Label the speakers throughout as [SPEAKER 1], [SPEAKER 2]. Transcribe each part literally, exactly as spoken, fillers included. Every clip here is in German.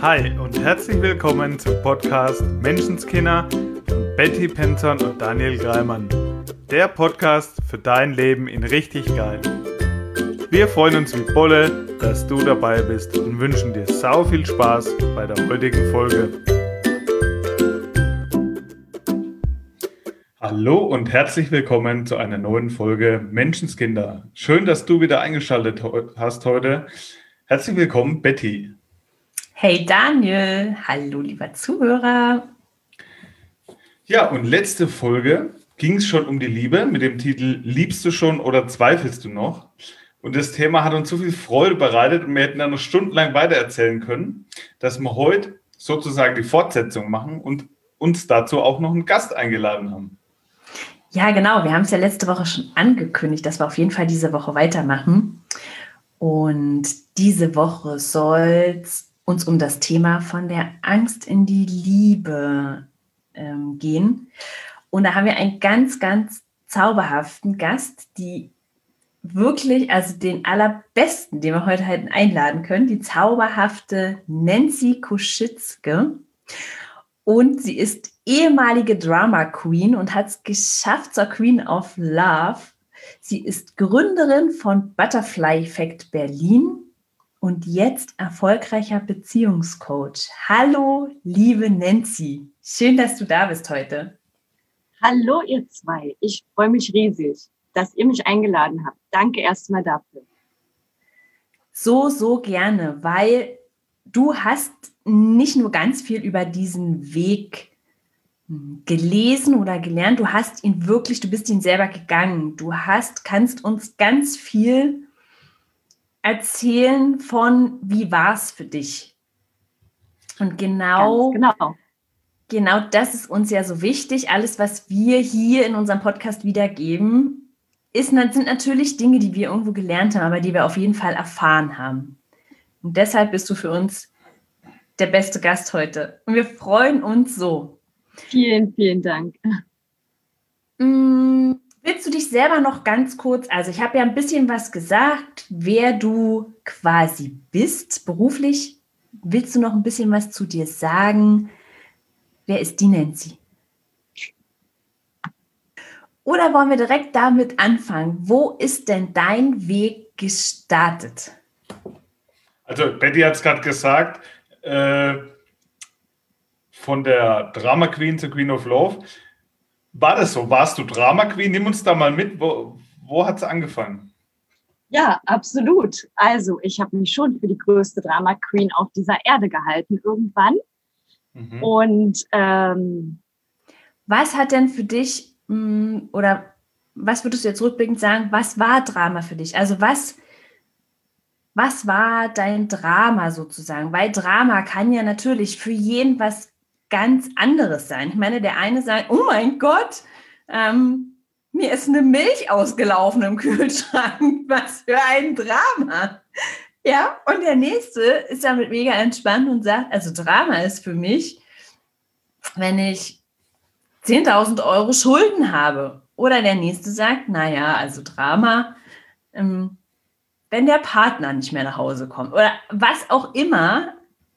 [SPEAKER 1] Hi und herzlich willkommen zum Podcast Menschenskinder von Betty Penton und Daniel Greimann. Der Podcast für dein Leben in richtig geil. Wir freuen uns wie Bolle, dass du dabei bist und wünschen dir sau viel Spaß bei der heutigen Folge. Hallo und herzlich willkommen zu einer neuen Folge Menschenskinder. Schön, dass du wieder eingeschaltet hast heute. Herzlich willkommen, Betty.
[SPEAKER 2] Hey Daniel, hallo lieber Zuhörer.
[SPEAKER 1] Ja, und letzte Folge ging es schon um die Liebe mit dem Titel Liebst du schon oder zweifelst du noch? Und das Thema hat uns so viel Freude bereitet und wir hätten da noch stundenlang weitererzählen können, dass wir heute sozusagen die Fortsetzung machen und uns dazu auch noch einen Gast eingeladen haben.
[SPEAKER 2] Ja, genau, wir haben es ja letzte Woche schon angekündigt, dass wir auf jeden Fall diese Woche weitermachen. Und diese Woche soll es uns um das Thema von der Angst in die Liebe ähm, gehen. Und da haben wir einen ganz, ganz zauberhaften Gast, die wirklich, also den allerbesten, den wir heute halt einladen können, die zauberhafte Nancy Koschitzke. Und sie ist ehemalige Drama Queen und hat es geschafft zur Queen of Love. Sie ist Gründerin von Butterfly Effect Berlin und jetzt erfolgreicher Beziehungscoach. Hallo, liebe Nancy. Schön, dass du da bist heute.
[SPEAKER 3] Hallo, ihr zwei. Ich freue mich riesig, dass ihr mich eingeladen habt. Danke erstmal dafür.
[SPEAKER 2] So, so gerne, weil du hast nicht nur ganz viel über diesen Weg gelesen oder gelernt, du hast ihn wirklich, du bist ihn selber gegangen. Du hast, kannst uns ganz viel erzählen von, wie war es für dich? Und genau,
[SPEAKER 3] genau.
[SPEAKER 2] genau das ist uns ja so wichtig. Alles, was wir hier in unserem Podcast wiedergeben, ist, sind natürlich Dinge, die wir irgendwo gelernt haben, aber die wir auf jeden Fall erfahren haben. Und deshalb bist du für uns der beste Gast heute. Und wir freuen uns so.
[SPEAKER 3] Vielen, vielen Dank.
[SPEAKER 2] Mmh. Willst du dich selber noch ganz kurz, also ich habe ja ein bisschen was gesagt, wer du quasi bist beruflich. Willst du noch ein bisschen was zu dir sagen? Wer ist die Nancy? Oder wollen wir direkt damit anfangen? Wo ist denn dein Weg gestartet?
[SPEAKER 1] Also Betty hat es gerade gesagt, äh, von der Drama Queen zur Queen of Love. War das so? Warst du Drama Queen? Nimm uns da mal mit. Wo, wo hat es angefangen?
[SPEAKER 3] Ja, absolut. Also ich habe mich schon für die größte Drama Queen auf dieser Erde gehalten irgendwann. Mhm. Und ähm,
[SPEAKER 2] was hat denn für dich, mh, oder was würdest du jetzt rückblickend sagen, was war Drama für dich? Also was, was war dein Drama sozusagen? Weil Drama kann ja natürlich für jeden was ganz anderes sein. Ich meine, der eine sagt, oh mein Gott, ähm, mir ist eine Milch ausgelaufen im Kühlschrank. Was für ein Drama. Ja, und der nächste ist damit mega entspannt und sagt, also Drama ist für mich, wenn ich zehntausend Euro Schulden habe. Oder der nächste sagt, naja, also Drama, ähm, wenn der Partner nicht mehr nach Hause kommt. Oder was auch immer.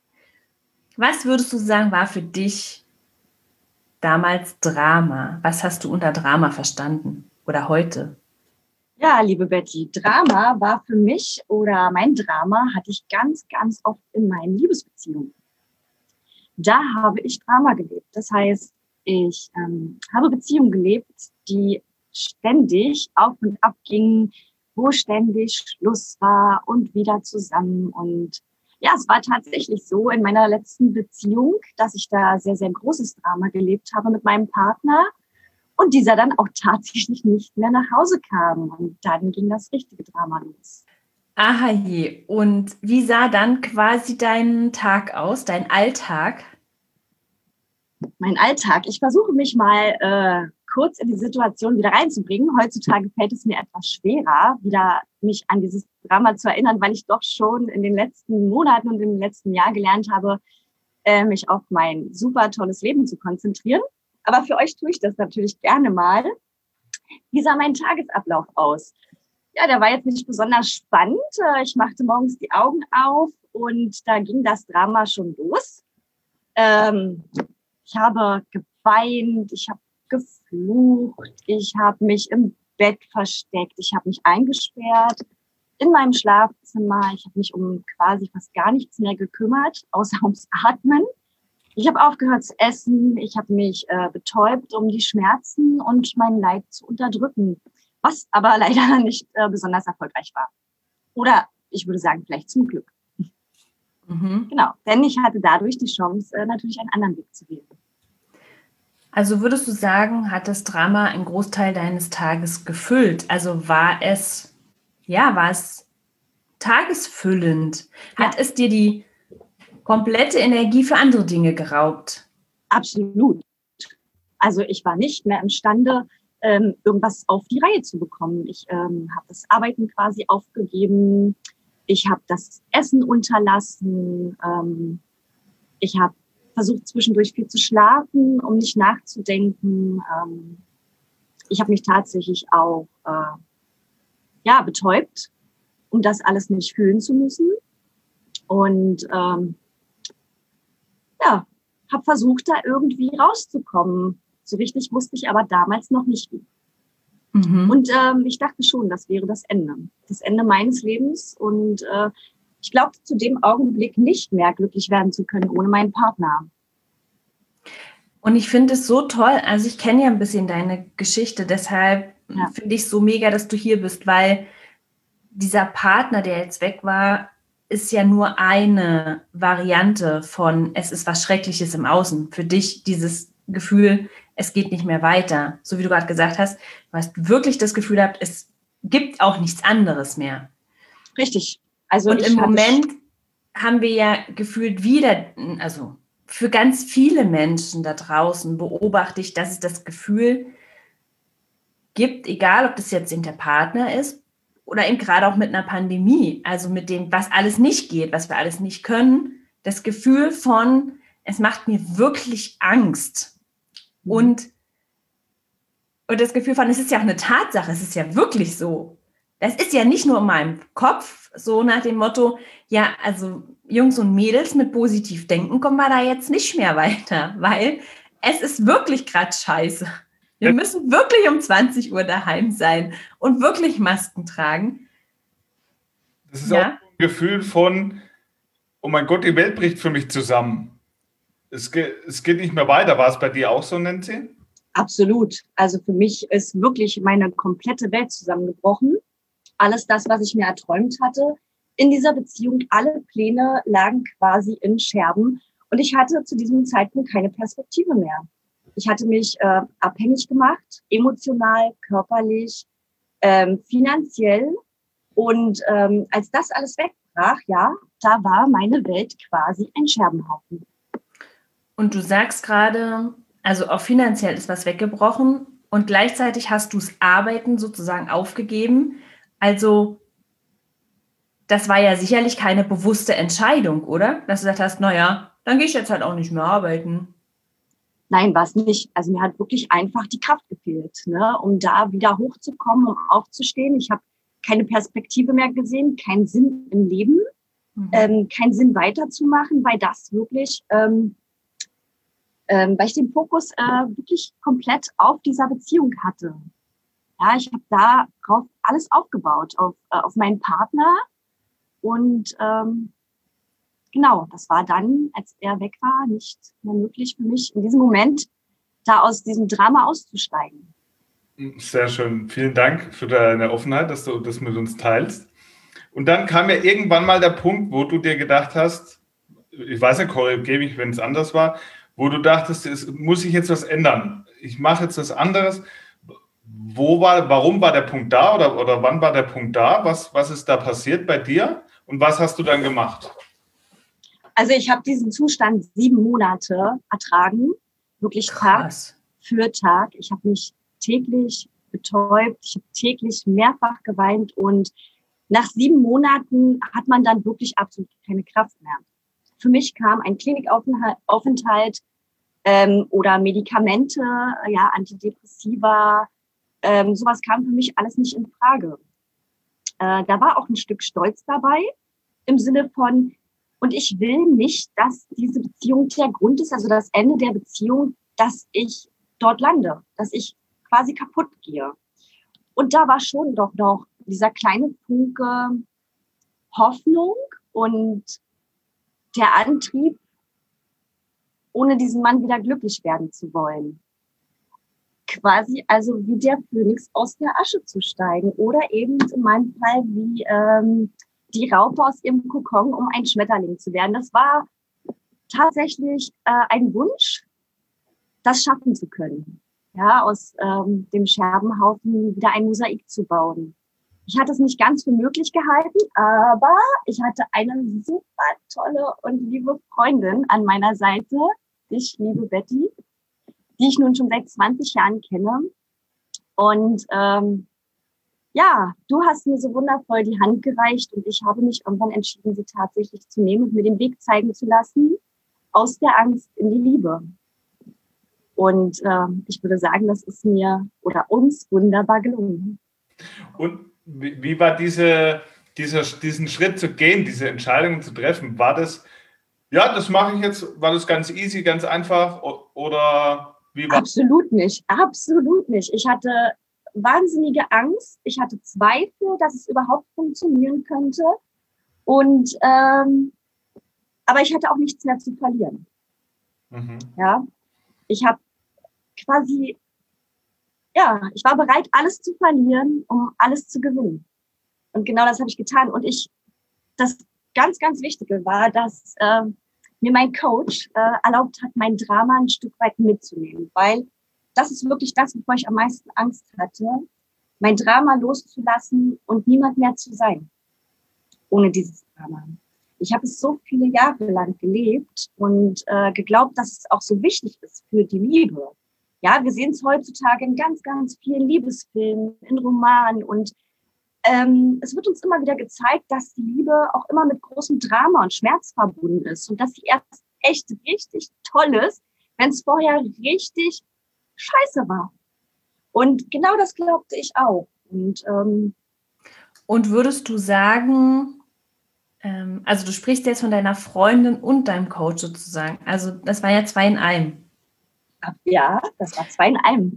[SPEAKER 2] Was würdest du sagen, war für dich damals Drama? Was hast du unter Drama verstanden oder heute?
[SPEAKER 3] Ja, liebe Betty, Drama war für mich oder mein Drama hatte ich ganz, ganz oft in meinen Liebesbeziehungen. Da habe ich Drama gelebt. Das heißt, ich ähm, habe Beziehungen gelebt, die ständig auf und ab gingen, wo ständig Schluss war und wieder zusammen. Und ja, es war tatsächlich so in meiner letzten Beziehung, dass ich da sehr, sehr großes Drama gelebt habe mit meinem Partner und dieser dann auch tatsächlich nicht mehr nach Hause kam. Und dann ging das richtige Drama los.
[SPEAKER 2] Aha je. Und wie sah dann quasi dein Tag aus, dein Alltag?
[SPEAKER 3] Mein Alltag. Ich versuche mich mal äh, kurz in die Situation wieder reinzubringen. Heutzutage fällt es mir etwas schwerer, wieder mich an dieses Drama zu erinnern, weil ich doch schon in den letzten Monaten und im letzten Jahr gelernt habe, äh, mich auf mein super tolles Leben zu konzentrieren. Aber für euch tue ich das natürlich gerne mal. Wie sah mein Tagesablauf aus? Ja, der war jetzt nicht besonders spannend. Ich machte morgens die Augen auf und da ging das Drama schon los. Ähm, ich habe geweint, ich habe geflucht, ich habe mich im Bett versteckt, ich habe mich eingesperrt in meinem Schlafzimmer. Ich habe mich um quasi fast gar nichts mehr gekümmert, außer ums Atmen. Ich habe aufgehört zu essen, ich habe mich äh, betäubt, um die Schmerzen und mein Leid zu unterdrücken, was aber leider nicht äh, besonders erfolgreich war. Oder ich würde sagen, vielleicht zum Glück. Mhm. Genau, denn ich hatte dadurch die Chance, äh, natürlich einen anderen Weg zu wählen.
[SPEAKER 2] Also würdest du sagen, hat das Drama einen Großteil deines Tages gefüllt? Also war es, ja, war es tagesfüllend? Hat ja. es dir die komplette Energie für andere Dinge geraubt?
[SPEAKER 3] Absolut. Also ich war nicht mehr imstande, ähm, irgendwas auf die Reihe zu bekommen. Ich ähm, habe das Arbeiten quasi aufgegeben. Ich habe das Essen unterlassen. Ähm, ich habe versucht, zwischendurch viel zu schlafen, um nicht nachzudenken. Ähm, ich habe mich tatsächlich auch äh, ja, betäubt, um das alles nicht fühlen zu müssen. Und ähm, ja, habe versucht, da irgendwie rauszukommen. So richtig wusste ich aber damals noch nicht wie. Mhm. Und ähm, ich dachte schon, das wäre das Ende. Das Ende meines Lebens. Und äh, ich glaubte zu dem Augenblick nicht mehr glücklich werden zu können ohne meinen Partner.
[SPEAKER 2] Und ich finde es so toll, also ich kenne ja ein bisschen deine Geschichte, deshalb ja. finde ich es so mega, dass du hier bist, weil dieser Partner, der jetzt weg war, ist ja nur eine Variante von, es ist was Schreckliches im Außen. Für dich dieses Gefühl, es geht nicht mehr weiter. So wie du gerade gesagt hast, du hast wirklich das Gefühl gehabt, es gibt auch nichts anderes mehr.
[SPEAKER 3] Richtig. Also
[SPEAKER 2] und im Moment haben wir ja gefühlt wieder, also für ganz viele Menschen da draußen beobachte ich, dass es das Gefühl gibt, egal ob das jetzt eben der Partner ist oder eben gerade auch mit einer Pandemie, also mit dem, was alles nicht geht, was wir alles nicht können, das Gefühl von, es macht mir wirklich Angst. Mhm. Und, und das Gefühl von, es ist ja auch eine Tatsache, es ist ja wirklich so. Das ist ja nicht nur in meinem Kopf, so nach dem Motto, ja, also Jungs und Mädels mit positiv denken, kommen wir da jetzt nicht mehr weiter, weil es ist wirklich gerade scheiße. Wir müssen wirklich um zwanzig Uhr daheim sein und wirklich Masken tragen.
[SPEAKER 1] Das ist ja auch ein Gefühl von, oh mein Gott, die Welt bricht für mich zusammen. Es geht, es geht nicht mehr weiter. War es bei dir auch so, Nancy?
[SPEAKER 3] Absolut. Also für mich ist wirklich meine komplette Welt zusammengebrochen. Alles das, was ich mir erträumt hatte in dieser Beziehung, alle Pläne lagen quasi in Scherben. Und ich hatte zu diesem Zeitpunkt keine Perspektive mehr. Ich hatte mich äh, abhängig gemacht, emotional, körperlich, ähm, finanziell. Und ähm, als das alles wegbrach, ja, da war meine Welt quasi ein Scherbenhaufen.
[SPEAKER 2] Und du sagst gerade, also auch finanziell ist was weggebrochen und gleichzeitig hast du das Arbeiten sozusagen aufgegeben. Also das war ja sicherlich keine bewusste Entscheidung, oder? Dass du gesagt hast, naja, dann gehe ich jetzt halt auch nicht mehr arbeiten.
[SPEAKER 3] Nein, war es nicht. Also mir hat wirklich einfach die Kraft gefehlt, ne, um da wieder hochzukommen, um aufzustehen. Ich habe keine Perspektive mehr gesehen, keinen Sinn im Leben, mhm. ähm, keinen Sinn weiterzumachen, weil das wirklich, ähm, ähm, weil ich den Fokus äh, wirklich komplett auf dieser Beziehung hatte. Ja, ich habe darauf alles aufgebaut, auf, äh, auf meinen Partner und ähm, genau, das war dann, als er weg war, nicht mehr möglich für mich, in diesem Moment da aus diesem Drama auszusteigen.
[SPEAKER 1] Sehr schön. Vielen Dank für deine Offenheit, dass du das mit uns teilst. Und dann kam ja irgendwann mal der Punkt, wo du dir gedacht hast, ich weiß nicht, korrigiere mich, wenn es anders war, wo du dachtest, es muss sich jetzt was ändern. Ich mache jetzt was anderes. Wo war, warum war der Punkt da oder, oder wann war der Punkt da? Was, was ist da passiert bei dir und was hast du dann gemacht?
[SPEAKER 3] Also ich habe diesen Zustand sieben Monate ertragen, wirklich
[SPEAKER 2] Krass.
[SPEAKER 3] Tag für Tag. Ich habe mich täglich betäubt, ich habe täglich mehrfach geweint und nach sieben Monaten hat man dann wirklich absolut keine Kraft mehr. Für mich kam ein Klinikaufenthalt ähm, oder Medikamente, ja, Antidepressiva, ähm, sowas kam für mich alles nicht in Frage. Äh, da war auch ein Stück Stolz dabei, im Sinne von, Und ich will nicht, dass diese Beziehung der Grund ist, also das Ende der Beziehung, dass ich dort lande, dass ich quasi kaputt gehe. Und da war schon doch noch dieser kleine Funke Hoffnung und der Antrieb, ohne diesen Mann wieder glücklich werden zu wollen. Quasi also wie der Phönix aus der Asche zu steigen oder eben in meinem Fall wie ähm, die Raupe aus ihrem Kokon, um ein Schmetterling zu werden. Das war tatsächlich äh, ein Wunsch, das schaffen zu können. Ja, aus ähm, dem Scherbenhaufen wieder ein Mosaik zu bauen. Ich hatte es nicht ganz für möglich gehalten, aber ich hatte eine super tolle und liebe Freundin an meiner Seite, dich, liebe Betty, die ich nun schon seit zwanzig Jahren kenne. Und ähm, ja, du hast mir so wundervoll die Hand gereicht und ich habe mich irgendwann entschieden, sie tatsächlich zu nehmen und mir den Weg zeigen zu lassen, aus der Angst in die Liebe. Und äh, ich würde sagen, das ist mir oder uns wunderbar gelungen.
[SPEAKER 1] Und wie, wie war diese, dieser, diesen Schritt zu gehen, diese Entscheidung zu treffen? War das, ja, das mache ich jetzt, war das ganz easy, ganz einfach oder wie war?
[SPEAKER 3] Absolut nicht, absolut nicht. Ich hatte wahnsinnige Angst, ich hatte Zweifel, dass es überhaupt funktionieren könnte. Und ähm, aber ich hatte auch nichts mehr zu verlieren. Mhm. Ja, ich habe quasi, ja, ich war bereit, alles zu verlieren, um alles zu gewinnen. Und genau das habe ich getan. Und ich, das ganz, ganz Wichtige war, dass äh, mir mein Coach äh, erlaubt hat, mein Drama ein Stück weit mitzunehmen, weil das ist wirklich das, wovor ich am meisten Angst hatte, mein Drama loszulassen und niemand mehr zu sein, ohne dieses Drama. Ich habe es so viele Jahre lang gelebt und äh, geglaubt, dass es auch so wichtig ist für die Liebe. Ja, wir sehen es heutzutage in ganz, ganz vielen Liebesfilmen, in Romanen und ähm, es wird uns immer wieder gezeigt, dass die Liebe auch immer mit großem Drama und Schmerz verbunden ist und dass sie erst echt richtig toll ist, wenn es vorher richtig scheiße war. Und genau das glaubte ich auch. Und, ähm,
[SPEAKER 2] und würdest du sagen, ähm, also du sprichst jetzt von deiner Freundin und deinem Coach sozusagen, also das war ja zwei in einem.
[SPEAKER 3] Ja, das war zwei in einem.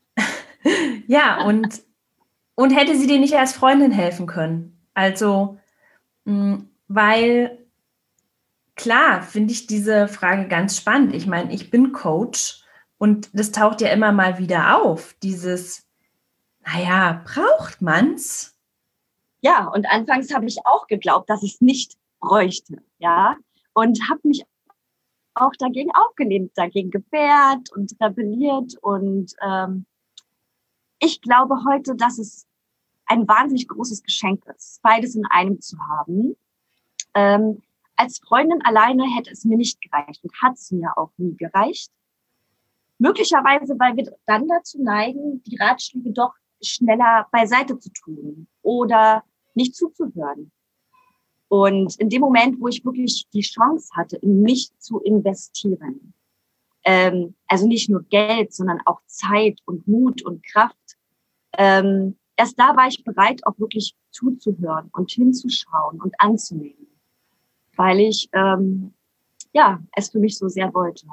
[SPEAKER 2] Ja, und, und hätte sie dir nicht als Freundin helfen können? Also, mh, weil, klar, finde ich diese Frage ganz spannend. Ich meine, ich bin Coach und das taucht ja immer mal wieder auf, dieses, naja, braucht man's?
[SPEAKER 3] Ja, und anfangs habe ich auch geglaubt, dass ich es nicht bräuchte, ja, und habe mich auch dagegen aufgelehnt, dagegen gewehrt und rebelliert. Und ähm, ich glaube heute, dass es ein wahnsinnig großes Geschenk ist, beides in einem zu haben. Ähm, als Freundin alleine hätte es mir nicht gereicht und hat es mir auch nie gereicht. Möglicherweise, weil wir dann dazu neigen, die Ratschläge doch schneller beiseite zu tun oder nicht zuzuhören. Und in dem Moment, wo ich wirklich die Chance hatte, in mich zu investieren, ähm, also nicht nur Geld, sondern auch Zeit und Mut und Kraft, ähm, erst da war ich bereit, auch wirklich zuzuhören und hinzuschauen und anzunehmen, weil ich ähm, ja es für mich so sehr wollte.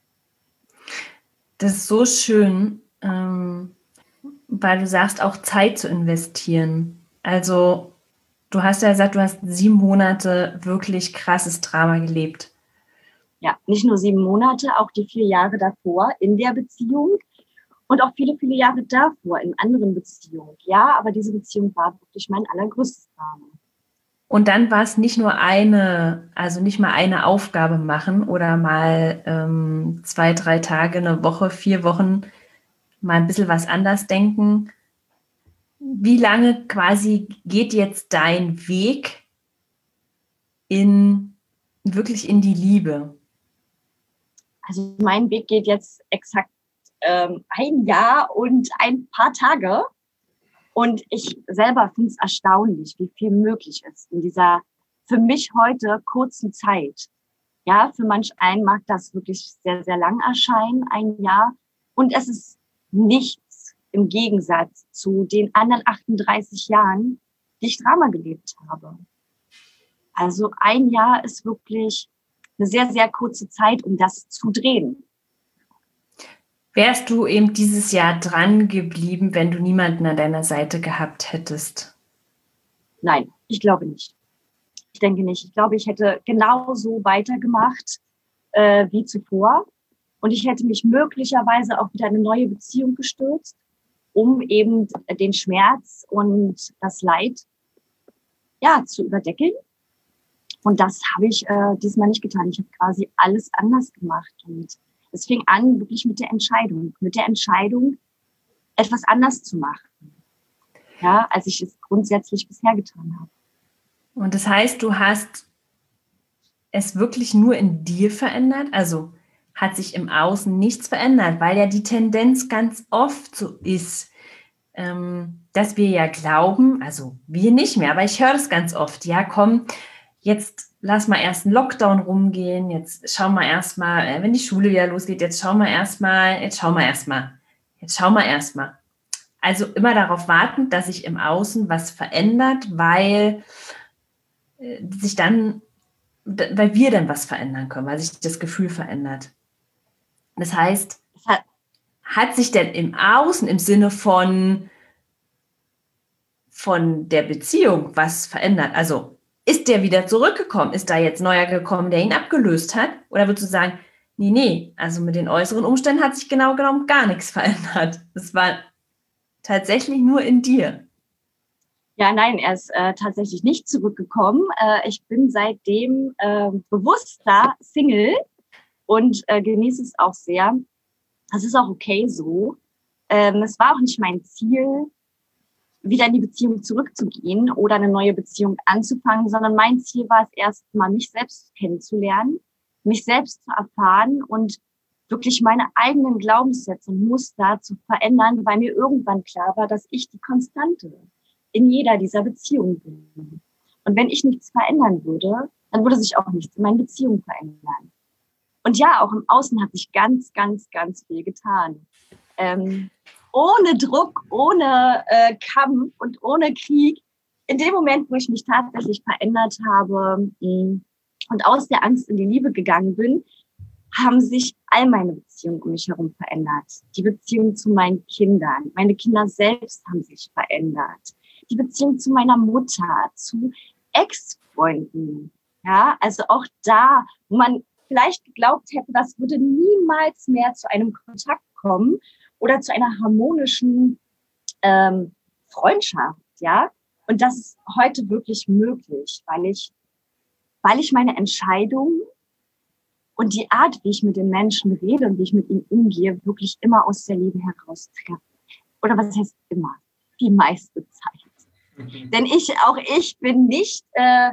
[SPEAKER 2] Das ist so schön, ähm, weil du sagst, auch Zeit zu investieren. Also du hast ja gesagt, du hast sieben Monate wirklich krasses Drama gelebt.
[SPEAKER 3] Ja, nicht nur sieben Monate, auch die vier Jahre davor in der Beziehung und auch viele, viele Jahre davor in anderen Beziehungen. Ja, aber diese Beziehung war wirklich mein allergrößtes Drama.
[SPEAKER 2] Und dann war es nicht nur eine, also nicht mal eine Aufgabe machen oder mal ähm, zwei, drei Tage, eine Woche, vier Wochen mal ein bisschen was anders denken. Wie lange quasi geht jetzt dein Weg in wirklich in die Liebe?
[SPEAKER 3] Also mein Weg geht jetzt exakt ähm, ein Jahr und ein paar Tage. Und ich selber finde es erstaunlich, wie viel möglich ist in dieser für mich heute kurzen Zeit. Ja, für manch einen mag das wirklich sehr, sehr lang erscheinen, ein Jahr. Und es ist nichts im Gegensatz zu den anderen achtunddreißig Jahren, die ich Drama gelebt habe. Also ein Jahr ist wirklich eine sehr, sehr kurze Zeit, um das zu drehen.
[SPEAKER 2] Wärst du eben dieses Jahr dran geblieben, wenn du niemanden an deiner Seite gehabt hättest?
[SPEAKER 3] Nein, ich glaube nicht. Ich denke nicht. Ich glaube, ich hätte genauso weitergemacht äh, wie zuvor. Und ich hätte mich möglicherweise auch wieder in eine neue Beziehung gestürzt, um eben den Schmerz und das Leid ja, zu überdecken. Und das habe ich äh, diesmal nicht getan. Ich habe quasi alles anders gemacht. Und es fing an wirklich mit der Entscheidung, mit der Entscheidung, etwas anders zu machen, ja, als ich es grundsätzlich bisher getan habe.
[SPEAKER 2] Und das heißt, du hast es wirklich nur in dir verändert? Also hat sich im Außen nichts verändert, weil ja die Tendenz ganz oft so ist, ähm, dass wir ja glauben, also wir nicht mehr, aber ich höre das ganz oft, ja komm, jetzt lass mal erst einen Lockdown rumgehen, jetzt schauen wir erst mal, äh, wenn die Schule wieder losgeht, jetzt schauen wir erst mal, jetzt schauen wir erst mal, jetzt schauen wir erst mal. Also immer darauf warten, dass sich im Außen was verändert, weil äh, sich dann, weil wir dann was verändern können, weil sich das Gefühl verändert. Das heißt, hat, hat sich denn im Außen im Sinne von, von der Beziehung was verändert? Also ist der wieder zurückgekommen? Ist da jetzt neuer gekommen, der ihn abgelöst hat? Oder würdest du sagen, nee, nee, also mit den äußeren Umständen hat sich genau genommen gar nichts verändert. Es war tatsächlich nur in dir.
[SPEAKER 3] Ja, nein, er ist äh, tatsächlich nicht zurückgekommen. Äh, ich bin seitdem äh, bewusster Single und äh, genieße es auch sehr. Das ist auch okay so. Ähm, es war auch nicht mein Ziel, wieder in die Beziehung zurückzugehen oder eine neue Beziehung anzufangen, sondern mein Ziel war es erstmal, mich selbst kennenzulernen, mich selbst zu erfahren und wirklich meine eigenen Glaubenssätze und Muster zu verändern, weil mir irgendwann klar war, dass ich die Konstante in jeder dieser Beziehungen bin. Und wenn ich nichts verändern würde, dann würde sich auch nichts in meinen Beziehungen verändern. Und ja, auch im Außen hat sich ganz, ganz, ganz viel getan. Ähm, ohne Druck, ohne äh, Kampf und ohne Krieg. In dem Moment, wo ich mich tatsächlich verändert habe mh, und aus der Angst in die Liebe gegangen bin, haben sich all meine Beziehungen um mich herum verändert. Die Beziehung zu meinen Kindern, meine Kinder selbst haben sich verändert. Die Beziehung zu meiner Mutter, zu Ex-Freunden. Ja, also auch da, wo man vielleicht geglaubt hätte, das würde niemals mehr zu einem Kontakt kommen oder zu einer harmonischen ähm, Freundschaft, ja. Und das ist heute wirklich möglich, weil ich, weil ich meine Entscheidungen und die Art, wie ich mit den Menschen rede und wie ich mit ihnen umgehe, wirklich immer aus der Liebe heraus treffe. Oder was heißt immer? Die meiste Zeit. Mhm. Denn ich, auch ich bin nicht, äh,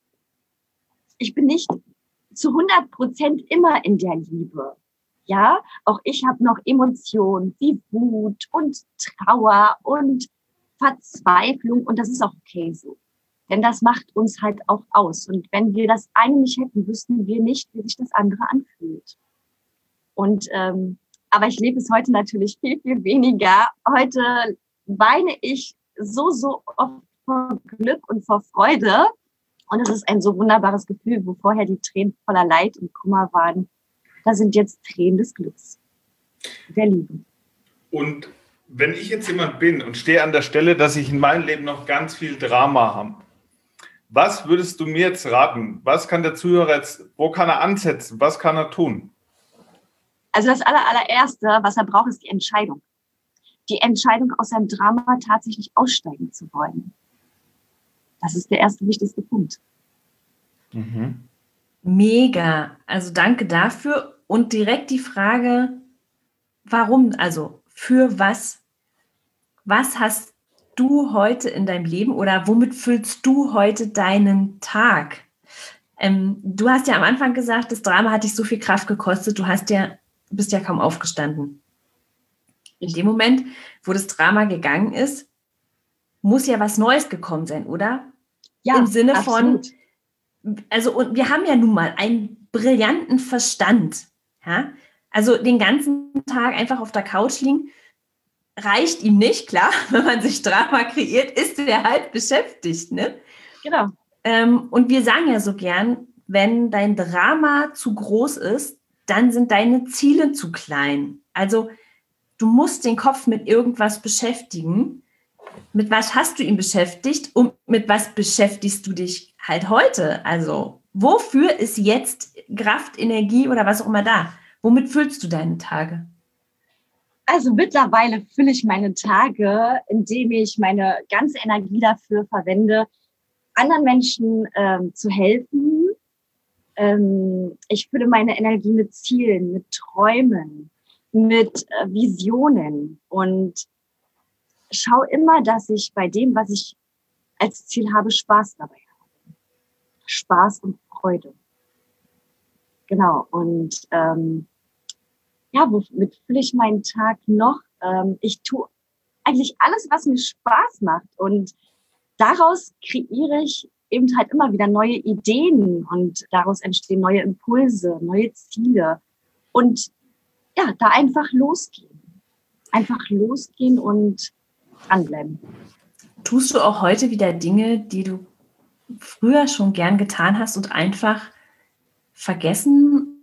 [SPEAKER 3] ich bin nicht zu hundert Prozent immer in der Liebe. Ja, auch ich habe noch Emotionen wie Wut und Trauer und Verzweiflung und das ist auch okay so. Denn das macht uns halt auch aus. Und wenn wir das eine nicht hätten, wüssten wir nicht, wie sich das andere anfühlt. Und ähm, aber ich lebe es heute natürlich viel, viel weniger. Heute weine ich so, so oft vor Glück und vor Freude. Und es ist ein so wunderbares Gefühl, wo vorher die Tränen voller Leid und Kummer waren. Da sind jetzt Tränen des Glücks, der Liebe.
[SPEAKER 1] Und wenn ich jetzt jemand bin und stehe an der Stelle, dass ich in meinem Leben noch ganz viel Drama habe, was würdest du mir jetzt raten? Was kann der Zuhörer jetzt, wo kann er ansetzen? Was kann er tun?
[SPEAKER 3] Also das aller, allererste, was er braucht, ist die Entscheidung. Die Entscheidung, aus seinem Drama tatsächlich aussteigen zu wollen. Das ist der erste wichtigste Punkt.
[SPEAKER 2] Mhm. Mega. Also danke dafür. Und direkt die Frage, warum? Also für was? Was hast du heute in deinem Leben oder womit füllst du heute deinen Tag? Ähm, du hast ja am Anfang gesagt, das Drama hat dich so viel Kraft gekostet. Du hast ja, bist ja kaum aufgestanden. In dem Moment, wo das Drama gegangen ist, muss ja was Neues gekommen sein, oder?
[SPEAKER 3] Ja,
[SPEAKER 2] im Sinne
[SPEAKER 3] absolut.
[SPEAKER 2] von, also und wir haben ja nun mal einen brillanten Verstand. Ja? Also den ganzen Tag einfach auf der Couch liegen, reicht ihm nicht, klar, wenn man sich Drama kreiert, ist er halt beschäftigt. Ne?
[SPEAKER 3] Genau.
[SPEAKER 2] Ähm, und wir sagen ja so gern, wenn dein Drama zu groß ist, dann sind deine Ziele zu klein. Also du musst den Kopf mit irgendwas beschäftigen. Mit was hast du ihn beschäftigt und mit was beschäftigst du dich halt heute? Also wofür ist jetzt Kraft, Energie oder was auch immer da? Womit füllst du deine Tage?
[SPEAKER 3] Also mittlerweile fülle ich meine Tage, indem ich meine ganze Energie dafür verwende, anderen Menschen ähm, zu helfen. Ähm, ich fülle meine Energie mit Zielen, mit Träumen, mit äh, Visionen und schaue immer, dass ich bei dem, was ich als Ziel habe, Spaß dabei habe. Spaß und Freude. Genau. Und ähm, ja, womit fülle ich meinen Tag noch? Ähm, ich tue eigentlich alles, was mir Spaß macht. Und daraus kreiere ich eben halt immer wieder neue Ideen und daraus entstehen neue Impulse, neue Ziele. Und ja, da einfach losgehen. Einfach losgehen und dranbleiben.
[SPEAKER 2] Tust du auch heute wieder Dinge, die du früher schon gern getan hast und einfach vergessen,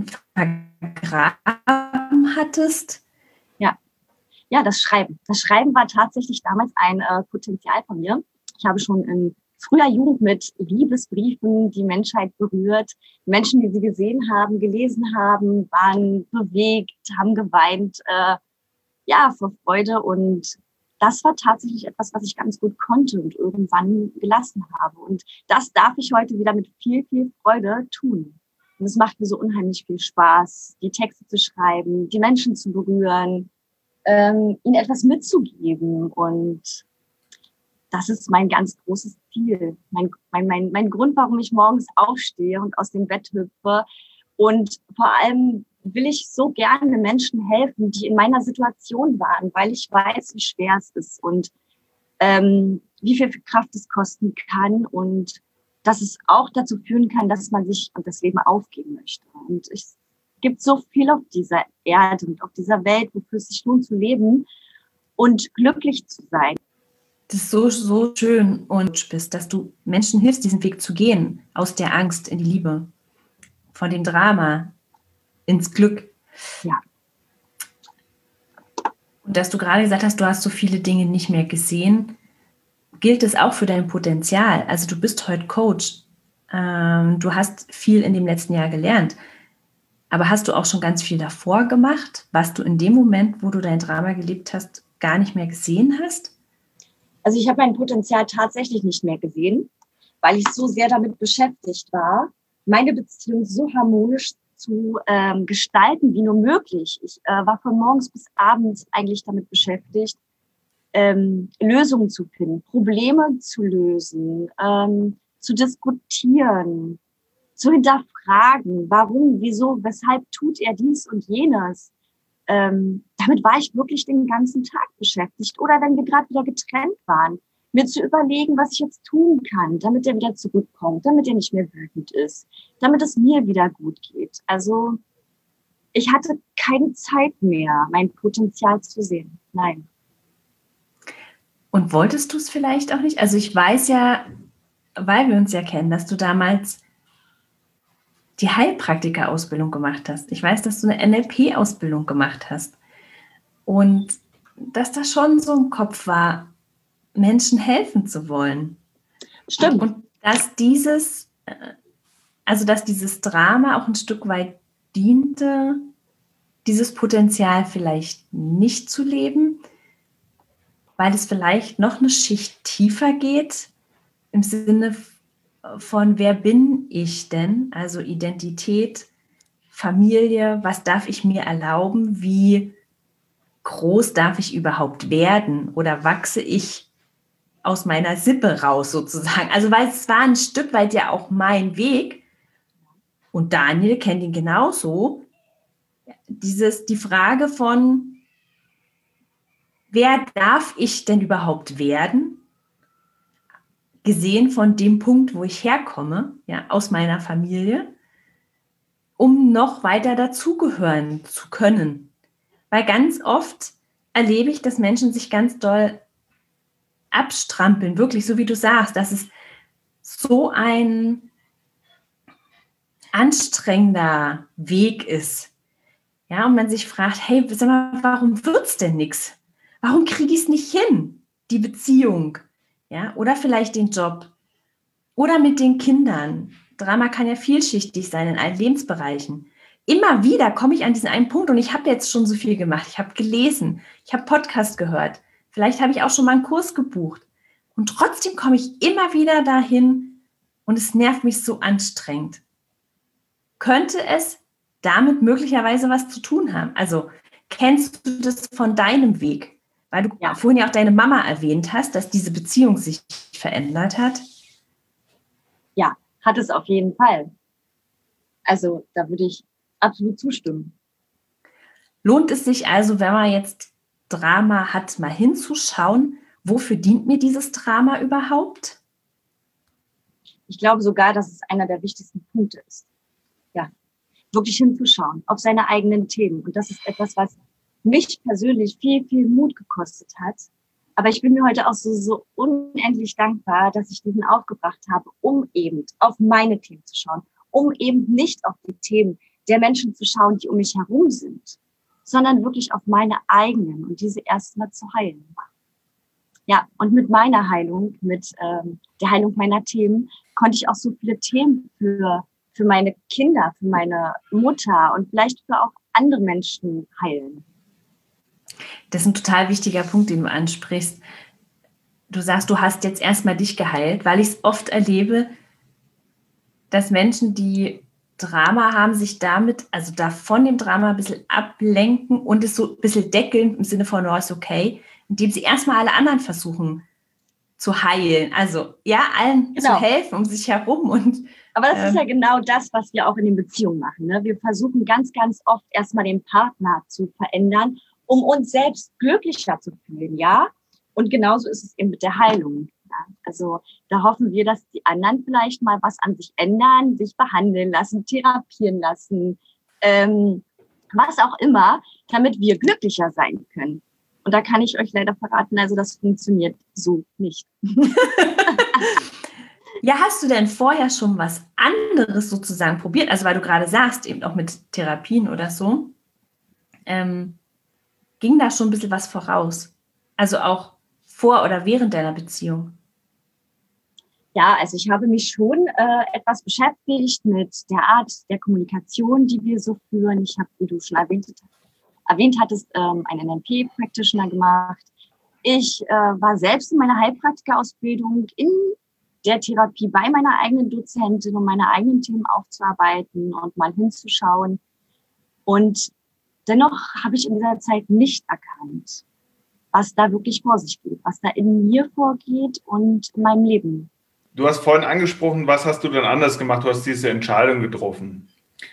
[SPEAKER 2] vergraben hattest?
[SPEAKER 3] Ja, ja, das Schreiben. Das Schreiben war tatsächlich damals ein äh, Potenzial von mir. Ich habe schon in früher Jugend mit Liebesbriefen die Menschheit berührt. Menschen, die sie gesehen haben, gelesen haben, waren bewegt, haben geweint, äh, ja, vor Freude. Und das war tatsächlich etwas, was ich ganz gut konnte und irgendwann gelassen habe. Und das darf ich heute wieder mit viel, viel Freude tun. Und es macht mir so unheimlich viel Spaß, die Texte zu schreiben, die Menschen zu berühren, ähm, ihnen etwas mitzugeben. Und das ist mein ganz großes Ziel. Mein, mein, mein, mein Grund, warum ich morgens aufstehe und aus dem Bett hüpfe. Und vor allem will ich so gerne Menschen helfen, die in meiner Situation waren, weil ich weiß, wie schwer es ist und ähm, wie viel Kraft es kosten kann und dass es auch dazu führen kann, dass man sich das Leben aufgeben möchte. Und es gibt so viel auf dieser Erde und auf dieser Welt, wofür es sich lohnt zu leben und glücklich zu sein.
[SPEAKER 2] Das ist so, so schön und bist, dass du Menschen hilfst, diesen Weg zu gehen, aus der Angst in die Liebe, von dem Drama ins Glück.
[SPEAKER 3] Ja.
[SPEAKER 2] Und dass du gerade gesagt hast, du hast so viele Dinge nicht mehr gesehen, gilt es auch für dein Potenzial. Also du bist heute Coach, ähm, du hast viel in dem letzten Jahr gelernt, aber hast du auch schon ganz viel davor gemacht, was du in dem Moment, wo du dein Drama gelebt hast, gar nicht mehr gesehen hast?
[SPEAKER 3] Also ich habe mein Potenzial tatsächlich nicht mehr gesehen, weil ich so sehr damit beschäftigt war, meine Beziehung so harmonisch zu ähm, gestalten wie nur möglich. Ich äh, war von morgens bis abends eigentlich damit beschäftigt, ähm, Lösungen zu finden, Probleme zu lösen, ähm, zu diskutieren, zu hinterfragen, warum, wieso, weshalb tut er dies und jenes. Ähm, damit war ich wirklich den ganzen Tag beschäftigt. Oder wenn wir gerade wieder getrennt waren, mir zu überlegen, was ich jetzt tun kann, damit er wieder zurückkommt, damit er nicht mehr wütend ist, damit es mir wieder gut geht. Also ich hatte keine Zeit mehr, mein Potenzial zu sehen. Nein.
[SPEAKER 2] Und wolltest du es vielleicht auch nicht? Also ich weiß ja, weil wir uns ja kennen, dass du damals die Heilpraktiker-Ausbildung gemacht hast. Ich weiß, dass du eine N L P-Ausbildung gemacht hast. Und dass das schon so im Kopf war, Menschen helfen zu wollen.
[SPEAKER 3] Stimmt.
[SPEAKER 2] Und dass dieses, also dass dieses Drama auch ein Stück weit diente, dieses Potenzial vielleicht nicht zu leben, weil es vielleicht noch eine Schicht tiefer geht, im Sinne von, wer bin ich denn? Also Identität, Familie, was darf ich mir erlauben? Wie groß darf ich überhaupt werden? Oder wachse ich aus meiner Sippe raus sozusagen? Also weil es war ein Stück weit ja auch mein Weg. Und Daniel kennt ihn genauso. Dieses, die Frage von, wer darf ich denn überhaupt werden? Gesehen von dem Punkt, wo ich herkomme, ja, aus meiner Familie, um noch weiter dazugehören zu können. Weil ganz oft erlebe ich, dass Menschen sich ganz doll abstrampeln, wirklich so wie du sagst, dass es so ein anstrengender Weg ist. Ja, und man sich fragt, hey, sag mal, warum wird's denn nichts? Warum kriege ich es nicht hin? Die Beziehung, ja, oder vielleicht den Job oder mit den Kindern. Drama kann ja vielschichtig sein in allen Lebensbereichen. Immer wieder komme ich an diesen einen Punkt und ich habe jetzt schon so viel gemacht. Ich habe gelesen, ich habe Podcast gehört, vielleicht habe ich auch schon mal einen Kurs gebucht. Und trotzdem komme ich immer wieder dahin und es nervt mich so anstrengend. Könnte es damit möglicherweise was zu tun haben? Also kennst du das von deinem Weg? Weil du ja vorhin ja auch deine Mama erwähnt hast, dass diese Beziehung sich verändert hat.
[SPEAKER 3] Ja, hat es auf jeden Fall. Also da würde ich absolut zustimmen.
[SPEAKER 2] Lohnt es sich also, wenn man jetzt Drama hat, mal hinzuschauen, wofür dient mir dieses Drama überhaupt?
[SPEAKER 3] Ich glaube sogar, dass es einer der wichtigsten Punkte ist. Ja, wirklich hinzuschauen auf seine eigenen Themen. Und das ist etwas, was mich persönlich viel, viel Mut gekostet hat. Aber ich bin mir heute auch so, so unendlich dankbar, dass ich diesen aufgebracht habe, um eben auf meine Themen zu schauen, um eben nicht auf die Themen der Menschen zu schauen, die um mich herum sind, sondern wirklich auf meine eigenen und diese erstmal zu heilen. Ja, und mit meiner Heilung, mit ähm, der Heilung meiner Themen, konnte ich auch so viele Themen für, für meine Kinder, für meine Mutter und vielleicht für auch andere Menschen heilen.
[SPEAKER 2] Das ist ein total wichtiger Punkt, den du ansprichst. Du sagst, du hast jetzt erstmal dich geheilt, weil ich es oft erlebe, dass Menschen, die Drama haben, sich damit, also da von dem Drama ein bisschen ablenken und es so ein bisschen deckeln im Sinne von, oh, ist okay, indem sie erstmal alle anderen versuchen zu heilen. Also ja, allen genau. zu helfen um sich herum. Und,
[SPEAKER 3] aber das
[SPEAKER 2] ähm,
[SPEAKER 3] ist ja genau das, was wir auch in den Beziehungen machen. Ne? Wir versuchen ganz, ganz oft erstmal den Partner zu verändern, um uns selbst glücklicher zu fühlen, ja? Und genauso ist es eben mit der Heilung. Ja? Also da hoffen wir, dass die anderen vielleicht mal was an sich ändern, sich behandeln lassen, therapieren lassen, ähm, was auch immer, damit wir glücklicher sein können. Und da kann ich euch leider verraten, also das funktioniert so nicht.
[SPEAKER 2] Ja, hast du denn vorher schon was anderes sozusagen probiert? Also weil du gerade sagst, eben auch mit Therapien oder so, ähm, ging da schon ein bisschen was voraus? Also auch vor oder während deiner Beziehung?
[SPEAKER 3] Ja, also ich habe mich schon äh, etwas beschäftigt mit der Art der Kommunikation, die wir so führen. Ich habe, wie du schon erwähnt, erwähnt hattest, ähm, einen N L P-Practitioner gemacht. Ich äh, war selbst in meiner Heilpraktika-Ausbildung in der Therapie bei meiner eigenen Dozentin, um meine eigenen Themen aufzuarbeiten und mal hinzuschauen. Und dennoch habe ich in dieser Zeit nicht erkannt, was da wirklich vor sich geht, was da in mir vorgeht und in meinem Leben.
[SPEAKER 1] Du hast vorhin angesprochen, was hast du denn anders gemacht? Du hast diese Entscheidung getroffen.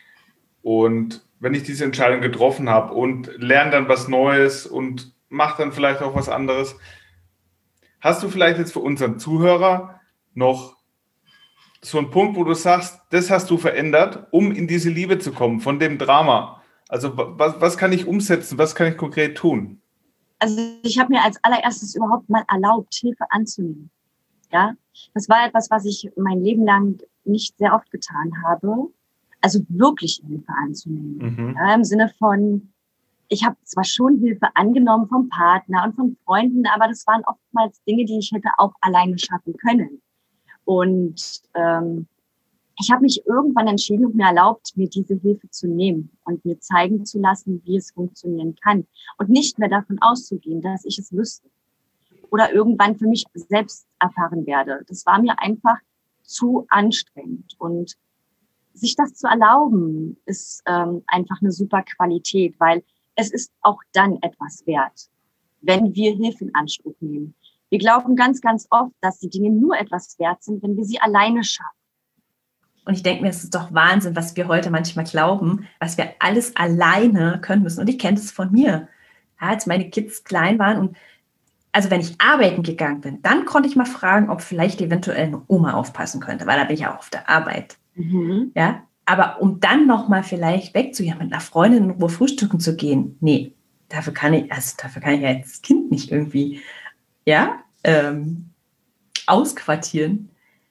[SPEAKER 1] Und wenn ich diese Entscheidung getroffen habe und lerne dann was Neues und mache dann vielleicht auch was anderes, hast du vielleicht jetzt für unseren Zuhörer noch so einen Punkt, wo du sagst, das hast du verändert, um in diese Liebe zu kommen, von dem Drama? Also was, was kann ich umsetzen, was kann ich konkret tun?
[SPEAKER 3] Also ich habe mir als allererstes überhaupt mal erlaubt, Hilfe anzunehmen. Ja, das war etwas, was ich mein Leben lang nicht sehr oft getan habe. Also wirklich Hilfe anzunehmen. Mhm. Ja, im Sinne von, ich habe zwar schon Hilfe angenommen vom Partner und von Freunden, aber das waren oftmals Dinge, die ich hätte auch alleine schaffen können. Und ähm, ich habe mich irgendwann entschieden und mir erlaubt, mir diese Hilfe zu nehmen und mir zeigen zu lassen, wie es funktionieren kann. Und nicht mehr davon auszugehen, dass ich es wüsste oder irgendwann für mich selbst erfahren werde. Das war mir einfach zu anstrengend. Und sich das zu erlauben, ist ähm, einfach eine super Qualität, weil es ist auch dann etwas wert, wenn wir Hilfe in Anspruch nehmen. Wir glauben ganz, ganz oft, dass die Dinge nur etwas wert sind, wenn wir sie alleine schaffen.
[SPEAKER 2] Und ich denke mir, es ist doch Wahnsinn, was wir heute manchmal glauben, was wir alles alleine können müssen. Und ich kenne das von mir. Ja, als meine Kids klein waren und also wenn ich arbeiten gegangen bin, dann konnte ich mal fragen, ob vielleicht eventuell eine Oma aufpassen könnte, weil da bin ich auch auf der Arbeit. Mhm. Ja, aber um dann nochmal vielleicht wegzugehen, mit einer Freundin in Ruhe frühstücken zu gehen, nee, dafür kann ich, also dafür kann ich ja als Kind nicht irgendwie, ja, ähm, ausquartieren.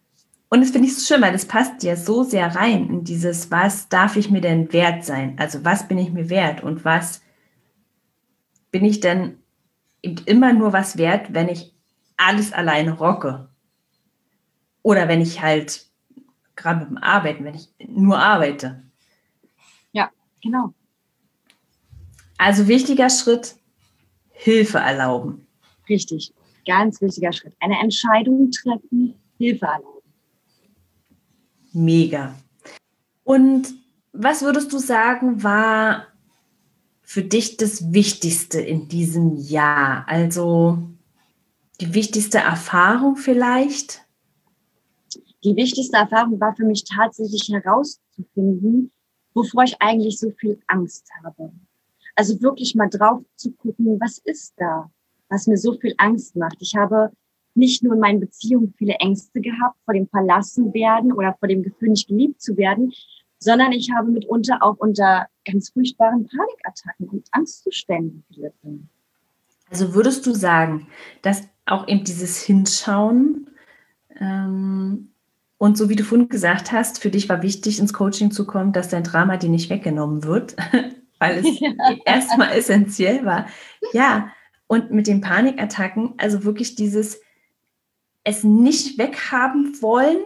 [SPEAKER 2] Und das finde ich so schön, weil das passt ja so sehr rein in dieses, was darf ich mir denn wert sein? Also was bin ich mir wert und was bin ich denn eben immer nur was wert, wenn ich alles alleine rocke? Oder wenn ich halt gerade mit dem Arbeiten, wenn ich nur arbeite.
[SPEAKER 3] Ja, genau.
[SPEAKER 2] Also wichtiger Schritt, Hilfe erlauben.
[SPEAKER 3] Richtig, ganz wichtiger Schritt. Eine Entscheidung treffen, Hilfe erlauben.
[SPEAKER 2] Mega. Und was würdest du sagen, war für dich das Wichtigste in diesem Jahr? Also die wichtigste Erfahrung vielleicht?
[SPEAKER 3] Die wichtigste Erfahrung war für mich tatsächlich herauszufinden, wovor ich eigentlich so viel Angst habe. Also wirklich mal drauf zu gucken, was ist da, was mir so viel Angst macht. Ich habe nicht nur in meinen Beziehungen viele Ängste gehabt vor dem Verlassenwerden oder vor dem Gefühl, nicht geliebt zu werden, sondern ich habe mitunter auch unter ganz furchtbaren Panikattacken und Angstzuständen gelitten.
[SPEAKER 2] Also würdest du sagen, dass auch eben dieses Hinschauen ähm, und so wie du vorhin gesagt hast, für dich war wichtig, ins Coaching zu kommen, dass dein Drama dir nicht weggenommen wird, weil es ja. erstmal essentiell war. Ja, und mit den Panikattacken, also wirklich dieses es nicht weghaben wollen,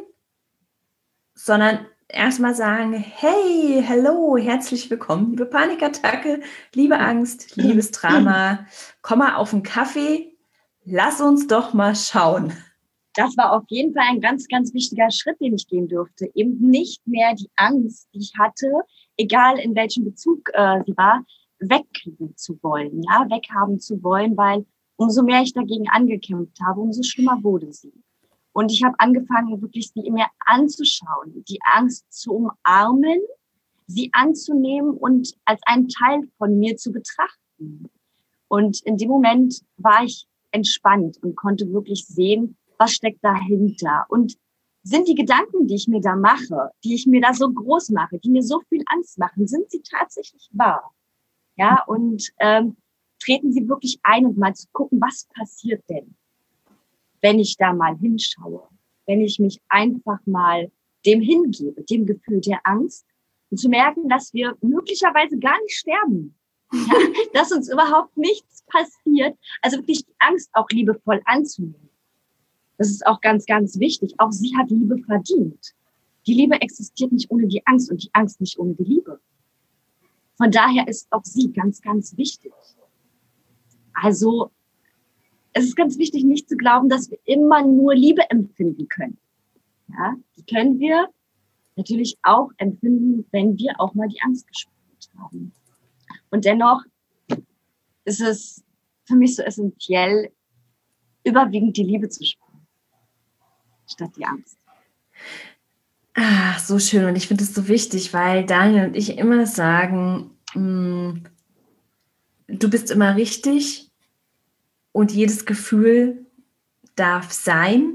[SPEAKER 2] sondern erstmal sagen, hey, hallo, herzlich willkommen, liebe Panikattacke, liebe Angst, liebes Drama, komm mal auf einen Kaffee, lass uns doch mal schauen.
[SPEAKER 3] Das war auf jeden Fall ein ganz, ganz wichtiger Schritt, den ich gehen durfte. Eben nicht mehr die Angst, die ich hatte, egal in welchem Bezug äh, sie war, wegkriegen zu wollen, ja, weghaben zu wollen, weil umso mehr ich dagegen angekämpft habe, umso schlimmer wurde sie. Und ich habe angefangen, wirklich sie mir anzuschauen, die Angst zu umarmen, sie anzunehmen und als einen Teil von mir zu betrachten. Und in dem Moment war ich entspannt und konnte wirklich sehen, was steckt dahinter. Und sind die Gedanken, die ich mir da mache, die ich mir da so groß mache, die mir so viel Angst machen, sind sie tatsächlich wahr? Ja, und ähm, treten sie wirklich ein und mal zu gucken, was passiert denn, wenn ich da mal hinschaue, wenn ich mich einfach mal dem hingebe, dem Gefühl der Angst und zu merken, dass wir möglicherweise gar nicht sterben, ja, dass uns überhaupt nichts passiert, also wirklich die Angst auch liebevoll anzunehmen. Das ist auch ganz, ganz wichtig. Auch sie hat Liebe verdient. Die Liebe existiert nicht ohne die Angst und die Angst nicht ohne die Liebe. Von daher ist auch sie ganz, ganz wichtig. Also es ist ganz wichtig, nicht zu glauben, dass wir immer nur Liebe empfinden können. Ja, die können wir natürlich auch empfinden, wenn wir auch mal die Angst gespürt haben. Und dennoch ist es für mich so essentiell, überwiegend die Liebe zu spüren, statt die Angst.
[SPEAKER 2] Ach, so schön. Und ich finde es so wichtig, weil Daniel und ich immer sagen, mh, du bist immer richtig und jedes Gefühl darf sein.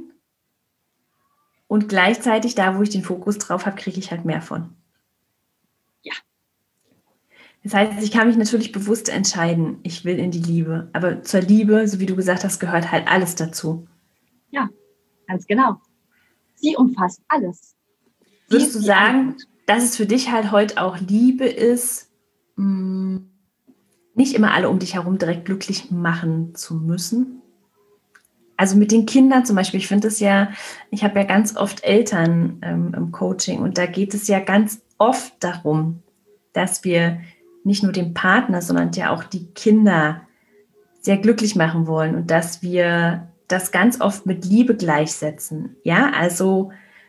[SPEAKER 2] Und gleichzeitig, da wo ich den Fokus drauf habe, kriege ich halt mehr von.
[SPEAKER 3] Ja.
[SPEAKER 2] Das heißt, ich kann mich natürlich bewusst entscheiden, ich will in die Liebe. Aber zur Liebe, so wie du gesagt hast, gehört halt alles dazu.
[SPEAKER 3] Ja, ganz genau. Sie umfasst alles.
[SPEAKER 2] Würdest du sagen, dass es für dich halt heute auch Liebe ist, mh, nicht immer alle um dich herum direkt glücklich machen zu müssen? Also mit den Kindern zum Beispiel, ich finde es ja, ich habe ja ganz oft Eltern ähm, im Coaching und da geht es ja ganz oft darum, dass wir nicht nur den Partner, sondern ja auch die Kinder sehr glücklich machen wollen und dass wir das ganz oft mit Liebe gleichsetzen. Ja, also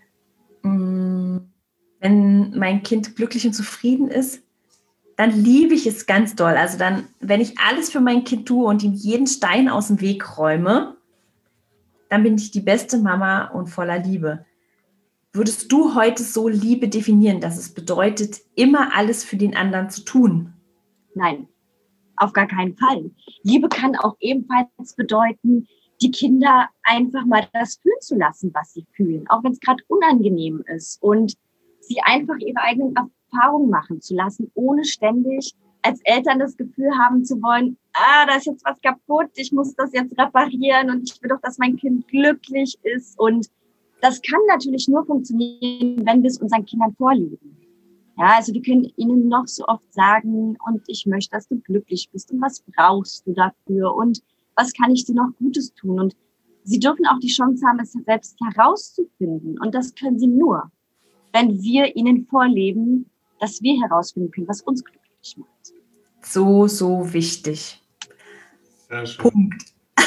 [SPEAKER 2] mh, wenn mein Kind glücklich und zufrieden ist, dann liebe ich es ganz doll. Also dann, wenn ich alles für mein Kind tue und ihm jeden Stein aus dem Weg räume, dann bin ich die beste Mama und voller Liebe. Würdest du heute so Liebe definieren, dass es bedeutet, immer alles für den anderen zu tun?
[SPEAKER 3] Nein, auf gar keinen Fall. Liebe kann auch ebenfalls bedeuten, die Kinder einfach mal das fühlen zu lassen, was sie fühlen, auch wenn es gerade unangenehm ist und sie einfach ihre eigenen Erfahrungen machen zu lassen, ohne ständig als Eltern das Gefühl haben zu wollen, ah, da ist jetzt was kaputt, ich muss das jetzt reparieren und ich will doch, dass mein Kind glücklich ist. Und das kann natürlich nur funktionieren, wenn wir es unseren Kindern vorleben. Ja, also wir können ihnen noch so oft sagen, und ich möchte, dass du glücklich bist und was brauchst du dafür und was kann ich dir noch Gutes tun? Und sie dürfen auch die Chance haben, es selbst herauszufinden. Und das können sie nur, wenn wir ihnen vorleben, dass wir herausfinden können, was uns glücklich macht.
[SPEAKER 2] So, so wichtig.
[SPEAKER 1] Sehr schön.
[SPEAKER 2] Punkt.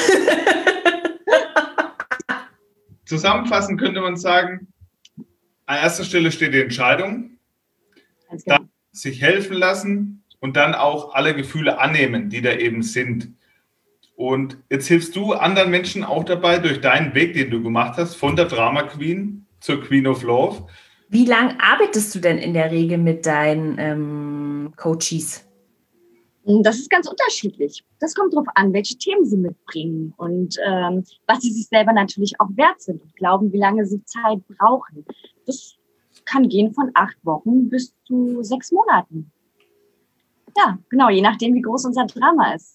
[SPEAKER 1] Zusammenfassend könnte man sagen, an erster Stelle steht die Entscheidung,
[SPEAKER 3] Ganz genau.
[SPEAKER 1] dann sich helfen lassen und dann auch alle Gefühle annehmen, die da eben sind. Und jetzt hilfst du anderen Menschen auch dabei, durch deinen Weg, den du gemacht hast, von der Drama Queen zur Queen of Love.
[SPEAKER 2] Wie lange arbeitest du denn in der Regel mit deinen ähm, Coaches?
[SPEAKER 3] Das ist ganz unterschiedlich. Das kommt darauf an, welche Themen sie mitbringen und ähm, was sie sich selber natürlich auch wert sind und glauben, wie lange sie Zeit brauchen. Das kann gehen von acht Wochen bis zu sechs Monaten. Ja, genau, je nachdem, wie groß unser Drama ist.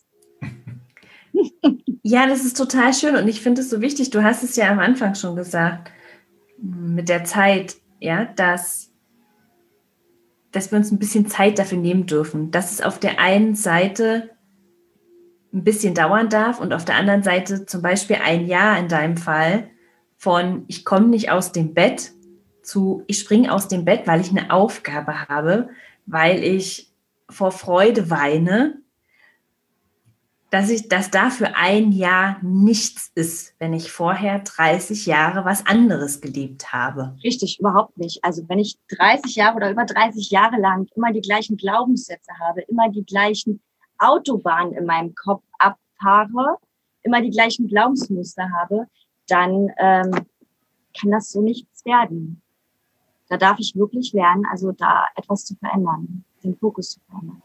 [SPEAKER 2] Ja, das ist total schön und ich finde es so wichtig. Du hast es ja am Anfang schon gesagt, mit der Zeit, ja, dass, dass wir uns ein bisschen Zeit dafür nehmen dürfen, dass es auf der einen Seite ein bisschen dauern darf und auf der anderen Seite zum Beispiel ein Jahr in deinem Fall von ich komme nicht aus dem Bett zu ich springe aus dem Bett, weil ich eine Aufgabe habe, weil ich vor Freude weine, dass ich, dass da für ein Jahr nichts ist, wenn ich vorher dreißig Jahre was anderes gelebt habe.
[SPEAKER 3] Richtig, überhaupt nicht. Also wenn ich dreißig Jahre oder über dreißig Jahre lang immer die gleichen Glaubenssätze habe, immer die gleichen Autobahnen in meinem Kopf abfahre, immer die gleichen Glaubensmuster habe, dann ähm, kann das so nichts werden. Da darf ich wirklich lernen, also da etwas zu verändern, den Fokus zu verändern.